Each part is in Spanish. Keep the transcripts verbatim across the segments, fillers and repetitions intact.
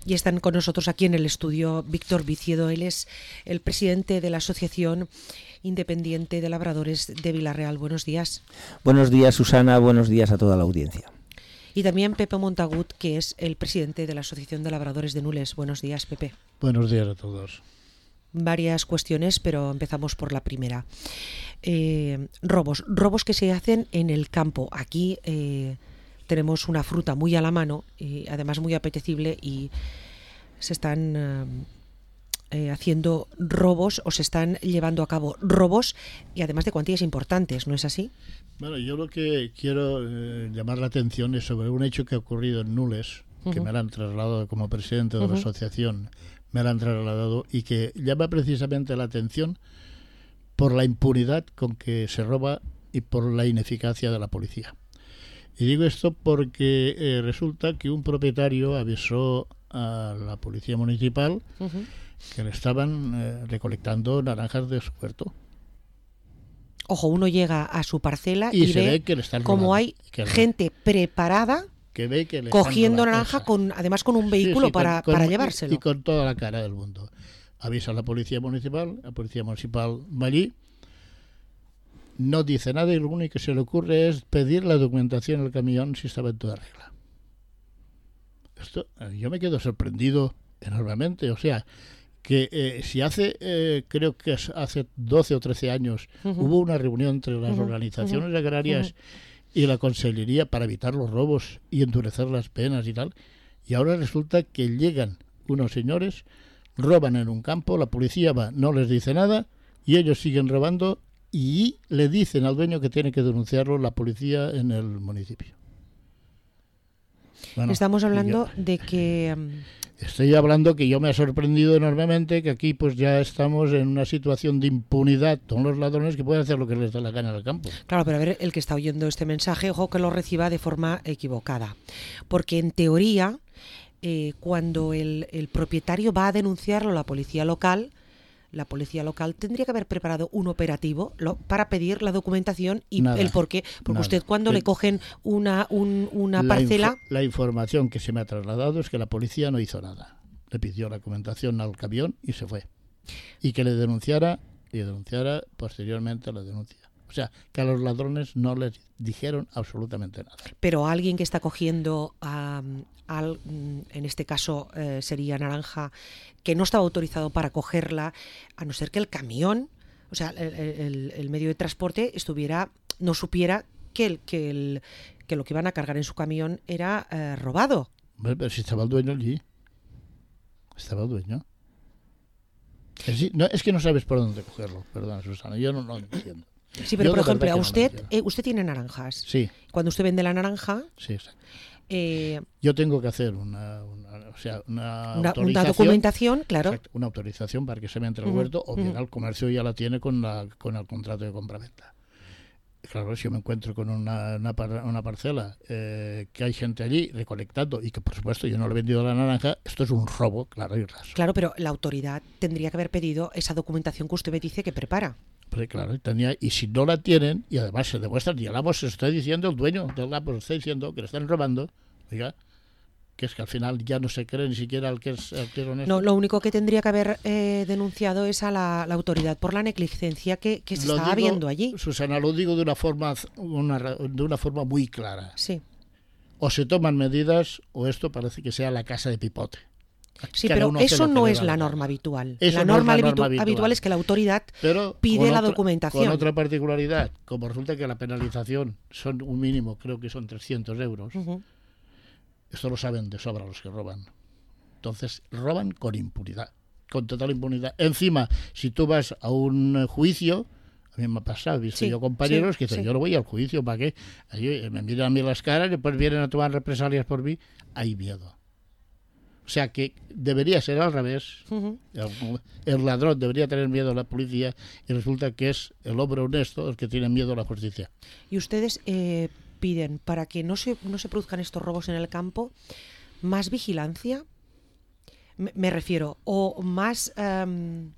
Y están con nosotros aquí en el estudio Víctor Viciedo. Él es el presidente de la Asociación Independiente de Labradores de Vila-real. Buenos días. Buenos días, Susana. Buenos días a toda la audiencia. Y también Pepe Montagut, que es el presidente de la Asociación de Labradores de Nules. Buenos días, Pepe. Buenos días a todos. Varias cuestiones, pero empezamos por la primera. Eh, robos. Robos que se hacen en el campo. Aquí eh, tenemos una fruta muy a la mano, y además muy apetecible, y se están eh, eh, haciendo robos o se están llevando a cabo robos, y además de cuantías importantes, ¿no es así? Bueno, yo lo que quiero eh, llamar la atención es sobre un hecho que ha ocurrido en Nules, uh-huh. que me lo han trasladado como presidente de uh-huh. la asociación, me lo han trasladado, y que llama precisamente la atención por la impunidad con que se roba y por la ineficacia de la policía. Y digo esto porque eh, resulta que un propietario avisó a la policía municipal uh-huh. que le estaban eh, recolectando naranjas de su huerto. Ojo, uno llega a su parcela y, y se ve, ve que le están como robando, hay que gente le... preparada que ve que le cogiendo naranja, con, además con un vehículo sí, sí, para, con, para con, llevárselo. Y con toda la cara del mundo. Avisa a la policía municipal, la policía municipal va allí, no dice nada, y lo único que se le ocurre es pedir la documentación al camión si estaba en toda regla. Esto, yo me quedo sorprendido enormemente. O sea, que eh, si hace, eh, creo que hace doce o trece años, uh-huh. hubo una reunión entre las uh-huh. organizaciones uh-huh. agrarias uh-huh. y la Consellería para evitar los robos y endurecer las penas y tal, y ahora resulta que llegan unos señores, roban en un campo, la policía va, no les dice nada, y ellos siguen robando, y le dicen al dueño que tiene que denunciarlo la policía en el municipio. Bueno, Estamos hablando yo, de que... Um... Estoy hablando que yo me ha sorprendido enormemente que aquí pues ya estamos en una situación de impunidad con los ladrones que pueden hacer lo que les da la gana al campo. Claro, pero a ver, el que está oyendo este mensaje, ojo que lo reciba de forma equivocada. Porque en teoría, eh, cuando el, el propietario va a denunciarlo a la policía local, la policía local tendría que haber preparado un operativo lo, para pedir la documentación y nada, el por qué. Porque nada. Usted cuando el, le cogen una, un, una la parcela... Info, la información que se me ha trasladado es que la policía no hizo nada. Le pidió la documentación al camión y se fue. Y que le denunciara, y denunciara posteriormente la denuncia. O sea, que a los ladrones no les dijeron absolutamente nada. Pero alguien que está cogiendo, um, al, en este caso eh, sería naranja, que no estaba autorizado para cogerla, a no ser que el camión, o sea, el, el, el medio de transporte estuviera, no supiera que, el, que, el, que lo que iban a cargar en su camión era eh, robado. Bueno, pero si estaba el dueño allí. Estaba el dueño. Es, no, es que no sabes por dónde cogerlo, perdón, Susana, yo no lo entiendo. Sí, pero yo por ejemplo, a usted, no eh, usted tiene naranjas. Sí. Cuando usted vende la naranja... Sí, exacto. Eh, yo tengo que hacer una, una, o sea, una, una, autorización, una documentación, claro. Exacto, una autorización para que se me entre el uh-huh, huerto, o bien uh-huh. al comercio ya la tiene con, la, con el contrato de compraventa. Claro, si yo me encuentro con una, una, par, una parcela eh, que hay gente allí recolectando y que por supuesto yo no le he vendido la naranja, esto es un robo, claro y raso. Claro, pero la autoridad tendría que haber pedido esa documentación que usted me dice que prepara. Pues claro, tenía, y si no la tienen, y además se demuestra, y el amo se está diciendo, el dueño del amo se está diciendo que le están robando, oiga, que es que al final ya no se cree ni siquiera al que es, al que es honesto. No, lo único que tendría que haber eh, denunciado es a la, la autoridad por la negligencia que, que se lo estaba digo, viendo allí. Susana, lo digo de una forma una, de una forma muy clara. Sí. O se toman medidas o esto parece que sea la casa de pipote. Sí, pero eso no es la norma habitual. La norma, es la norma habitu- habitual. habitual es que la autoridad pero pide la otra, documentación. Con otra particularidad, como resulta que la penalización son un mínimo, creo que son trescientos euros, uh-huh. esto lo saben de sobra los que roban. Entonces, roban con impunidad, con total impunidad. Encima, si tú vas a un juicio, a mí me ha pasado, he visto sí, yo compañeros sí, que dicen, sí. yo no voy al juicio, ¿para qué? Allí, me miran a mí las caras y después vienen a tomar represalias por mí. Hay miedo. O sea que debería ser al revés. Uh-huh. El, el ladrón debería tener miedo a la policía y resulta que es el hombre honesto el que tiene miedo a la justicia. Y ustedes eh, piden, para que no se, no se produzcan estos robos en el campo, más vigilancia, me, me refiero, o más... Um,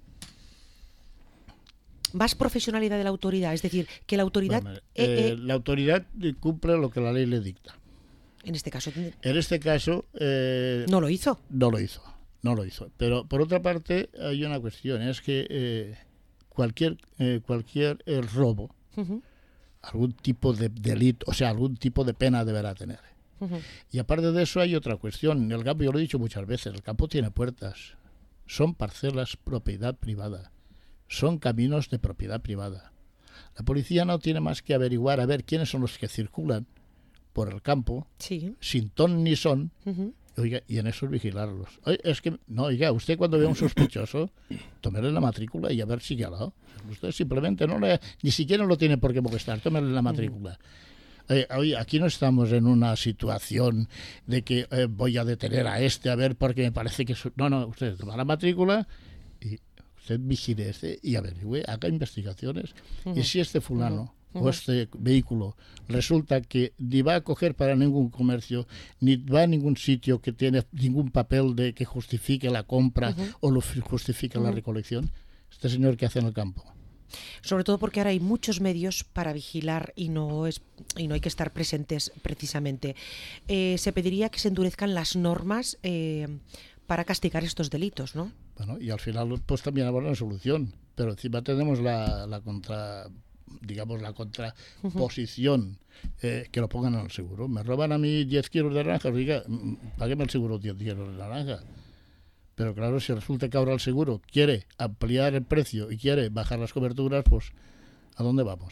más profesionalidad de la autoridad, es decir, que la autoridad... Bueno, eh, eh, la autoridad cumple lo que la ley le dicta. En este caso... En este caso... Eh, no lo hizo. No lo hizo, no lo hizo. Pero por otra parte hay una cuestión, es que eh, cualquier, eh, cualquier eh, robo, uh-huh. algún tipo de delito, o sea, algún tipo de pena deberá tener. Uh-huh. Y aparte de eso hay otra cuestión. El campo, yo lo he dicho muchas veces, el campo tiene puertas. Son parcelas propiedad privada. Son caminos de propiedad privada. La policía no tiene más que averiguar a ver quiénes son los que circulan por el campo, sí. sin ton ni son, uh-huh. oiga, y en eso es vigilarlos. Oye, es que, no, oiga, usted cuando ve a un sospechoso, tómele la matrícula y a ver si ya lo. Usted simplemente no le, ni siquiera lo tiene por qué molestar, tómele la matrícula. Uh-huh. Eh, oye, aquí no estamos en una situación de que eh, voy a detener a este a ver porque me parece que... Su... No, no, usted toma la matrícula y usted vigile este y averigüe, haga investigaciones. Uh-huh. Y si este fulano uh-huh. o este vehículo resulta que ni va a coger para ningún comercio, ni va a ningún sitio que tiene ningún papel de que justifique la compra uh-huh. o lo justifique uh-huh. la recolección, este señor, ¿qué hace en el campo? Sobre todo porque ahora hay muchos medios para vigilar y no es y no hay que estar presentes precisamente. Eh, se pediría que se endurezcan las normas eh, para castigar estos delitos, ¿no? Bueno, y al final pues también habrá una solución, pero encima tenemos la, la contra, digamos la contraposición, eh, que lo pongan en el seguro. Me roban a mí diez kilos de naranjas, diga, págueme el seguro diez kilos de naranja. Pero claro, si resulta que ahora el seguro quiere ampliar el precio y quiere bajar las coberturas, pues ¿a dónde vamos?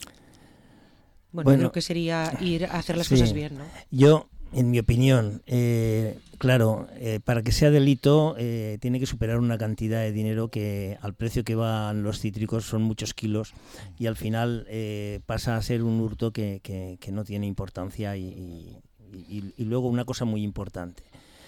Bueno, bueno creo que sería ir a hacer las sí, cosas bien, ¿no? Yo, en mi opinión, eh, claro, eh, para que sea delito eh, tiene que superar una cantidad de dinero que al precio que van los cítricos son muchos kilos y al final eh, pasa a ser un hurto que, que, que no tiene importancia y, y, y luego una cosa muy importante.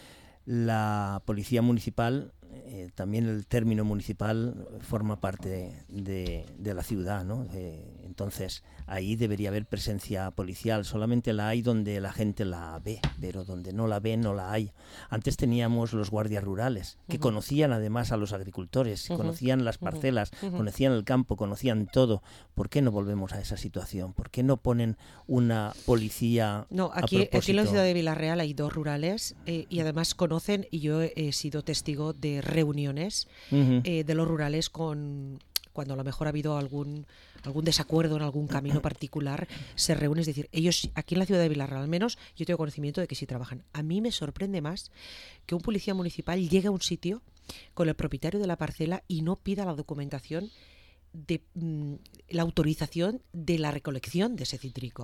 La policía municipal, eh, también el término municipal forma parte de, de, de la ciudad, ¿no? Eh, entonces, ahí debería haber presencia policial. Solamente la hay donde la gente la ve, pero donde no la ve, no la hay. Antes teníamos los guardias rurales, que uh-huh. conocían además a los agricultores, uh-huh. conocían las parcelas, uh-huh. conocían el campo, conocían todo. ¿Por qué no volvemos a esa situación? ¿Por qué no ponen una policía No, aquí, aquí en la ciudad de Vilarreal hay dos rurales eh, y además conocen, y yo he sido testigo de reuniones uh-huh. eh, de los rurales con cuando a lo mejor ha habido algún algún desacuerdo en algún camino particular, se reúnen, es decir, ellos aquí en la ciudad de Vilarreal al menos, yo tengo conocimiento de que sí trabajan. A mí me sorprende más que un policía municipal llegue a un sitio con el propietario de la parcela y no pida la documentación de mm, la autorización de la recolección de ese cítrico.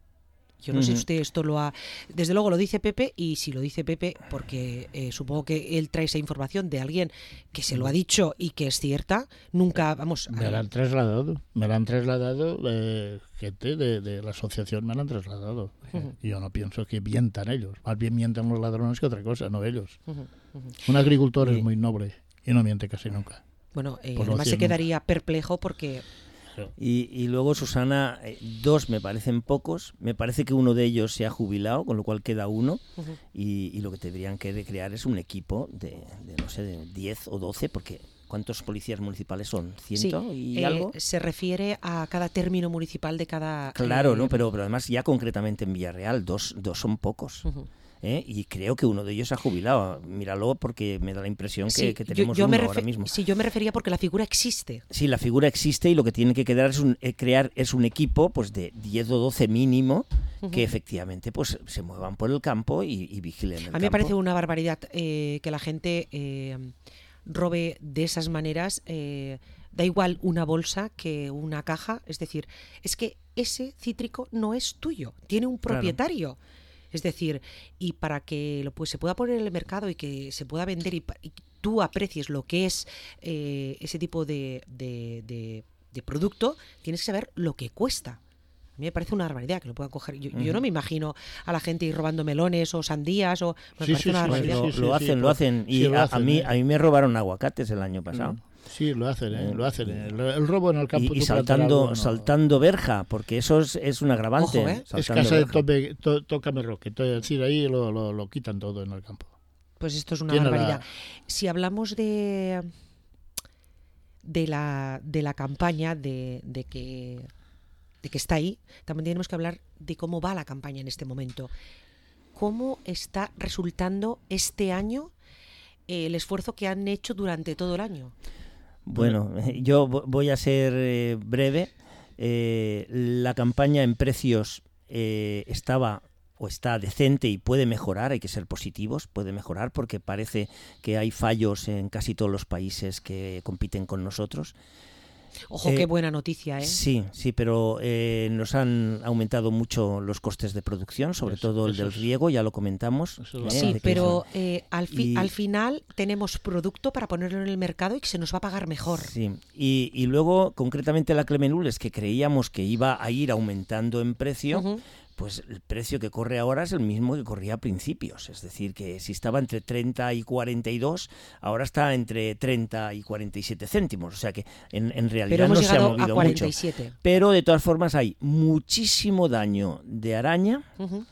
Yo no uh-huh. sé si usted esto lo ha... Desde luego lo dice Pepe, y si lo dice Pepe, porque eh, supongo que él trae esa información de alguien que se lo ha dicho y que es cierta, nunca, vamos... Me la han trasladado, me la han trasladado eh, gente de, de la asociación, me la han trasladado. Uh-huh. Y yo no pienso que mientan ellos, más bien mientan los ladrones que otra cosa, no ellos. Uh-huh. Uh-huh. Un agricultor y... es muy noble y no miente casi nunca. Bueno, eh, además se quedaría nunca. perplejo porque... Y, y luego, Susana, eh, dos me parecen pocos. Me parece que uno de ellos se ha jubilado, con lo cual queda uno. Uh-huh. y, y lo que tendrían que crear es un equipo de, de no sé, de diez o doce, porque ¿cuántos policías municipales son? ¿Ciento sí, y eh, algo? Se refiere a cada término municipal de cada... Claro, eh, ¿no? Pero, pero además ya concretamente en Villarreal, dos, dos son pocos. Uh-huh. ¿Eh? Y creo que uno de ellos ha jubilado. Míralo, porque me da la impresión que, sí, que tenemos yo, yo uno refer- ahora mismo. Sí, yo me refería porque la figura existe. Sí, la figura existe y lo que tiene que quedar es un, eh, crear es un equipo pues de diez o doce mínimo uh-huh. que efectivamente pues se muevan por el campo y, y vigilen el campo. A mí me parece una barbaridad eh, que la gente eh, robe de esas maneras. Eh, da igual una bolsa que una caja. Es decir, es que ese cítrico no es tuyo, tiene un propietario. Claro. Es decir, y para que lo, pues, se pueda poner en el mercado y que se pueda vender y, y tú aprecies lo que es eh, ese tipo de, de, de, de producto, tienes que saber lo que cuesta. A mí me parece una barbaridad que lo puedan coger. Yo, uh-huh. yo no me imagino a la gente ir robando melones o sandías. O, me sí, parece sí, una sí, barbaridad. Lo, sí, sí, lo sí, hacen, sí, lo hacen. Y sí, lo a, hacen, a, mí, eh. a mí me robaron aguacates el año pasado. Uh-huh. Sí, lo hacen, ¿eh? lo hacen. ¿eh? El, el robo en el campo. Y, y saltando, algo, no. saltando verja, porque eso es, es un agravante. Ojo, ¿eh? Es casa verja. de tope, to, Tócame Roque. Es decir, ahí lo, lo, lo quitan todo en el campo. Pues esto es una Tiene barbaridad. La... Si hablamos de de la, de la campaña, de, de, que, de que está ahí, también tenemos que hablar de cómo va la campaña en este momento. cómo está resultando este año eh, el esfuerzo que han hecho durante todo el año. Bueno, yo voy a ser eh, breve. Eh, la campaña en precios eh, estaba o está decente y puede mejorar, hay que ser positivos, puede mejorar porque parece que hay fallos en casi todos los países que compiten con nosotros. Ojo, Eh, qué buena noticia, ¿eh? Sí, sí, pero eh, nos han aumentado mucho los costes de producción, sobre Eso, todo el eso del es- riego, ya lo comentamos. eso es ¿eh? Sí, de que pero eso- eh, al, fi- Y- al final tenemos producto para ponerlo en el mercado y que se nos va a pagar mejor. Sí, y, y luego concretamente la Clemenules, que creíamos que iba a ir aumentando en precio, Ujú. pues el precio que corre ahora es el mismo que corría a principios. Es decir, que si estaba entre treinta y cuarenta y dos, ahora está entre treinta y cuarenta y siete céntimos. O sea que en, en realidad Pero hemos no se ha llegado a movido cuarenta y mucho. siete. Pero de todas formas hay muchísimo daño de araña, Ujú.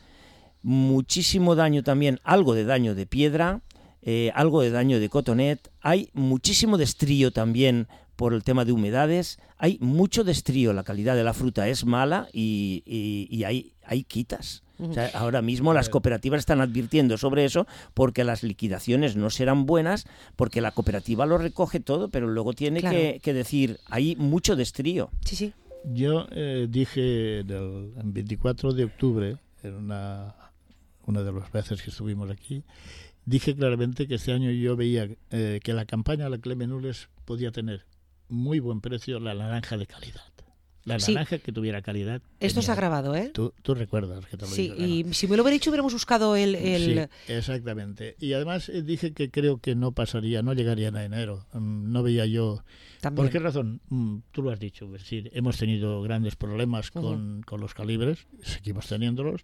muchísimo daño también, algo de daño de piedra, eh, algo de daño de cotonet, hay muchísimo de estrío también por el tema de humedades, hay mucho de estrío, la calidad de la fruta es mala y, y- y hay, hay quitas. O sea, ahora mismo las cooperativas están advirtiendo sobre eso porque las liquidaciones no serán buenas, porque la cooperativa lo recoge todo, pero luego tiene Claro. que, que decir, hay mucho de estrío. Sí, sí. Yo eh, dije el, el veinticuatro de octubre, en una, una de las veces que estuvimos aquí, dije claramente que este año yo veía eh, que la campaña de la Clemenules podía tener muy buen precio la naranja de calidad. La Sí. naranja que tuviera calidad. Esto se ha tenía- grabado, ¿eh? Tú, tú recuerdas que te lo Sí, digo, y si me lo hubiera dicho hubiéramos buscado el... el... Sí, exactamente. Y además eh, dije que creo que no pasaría, no llegarían a enero. Mm, No veía yo. también. ¿Por qué razón? Mm, Tú lo has dicho. Es decir, hemos tenido grandes problemas con, con los calibres, seguimos teniéndolos.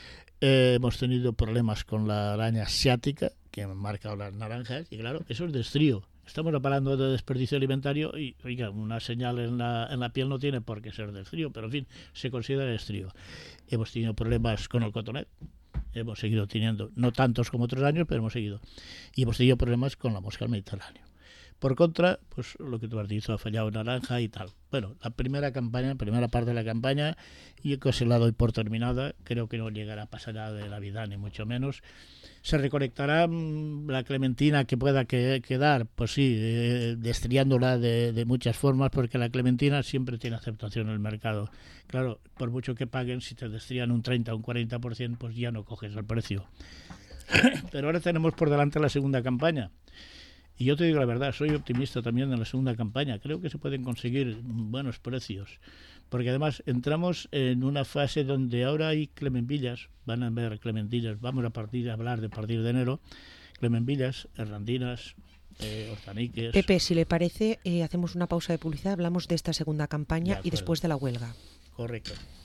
Eh, hemos tenido problemas con la araña asiática, que han marcado las naranjas, y claro, eso es de estrío. Estamos hablando de desperdicio alimentario y, oiga, una señal en la, en la piel no tiene por qué ser de estrío, pero en fin, se considera estrío. Hemos tenido problemas con el cotonet, hemos seguido teniendo, no tantos como otros años, pero hemos seguido. Y hemos tenido problemas con la mosca del Mediterráneo. Por contra, pues lo que tú has dicho, ha fallado naranja y tal. Bueno, la primera campaña, la primera parte de la campaña, yo que se la doy por terminada, creo que no llegará a pasar nada de Navidad, ni mucho menos. ¿Se recolectará mmm, la clementina que pueda que, quedar? Pues sí, eh, destriándola de, de muchas formas, porque la clementina siempre tiene aceptación en el mercado. Claro, por mucho que paguen, si te destrían un treinta o un cuarenta por ciento, pues ya no coges el precio. Pero ahora tenemos por delante la segunda campaña. Y yo te digo la verdad, soy optimista también en la segunda campaña. Creo que se pueden conseguir buenos precios. Porque además entramos en una fase donde ahora hay clementillas, van a haber clementillas, vamos a partir a hablar de partir de enero, clementillas, errandinas, eh, hortaniques. Pepe, si le parece, eh, hacemos una pausa de publicidad, hablamos de esta segunda campaña De y acuerdo. después de la huelga. Correcto.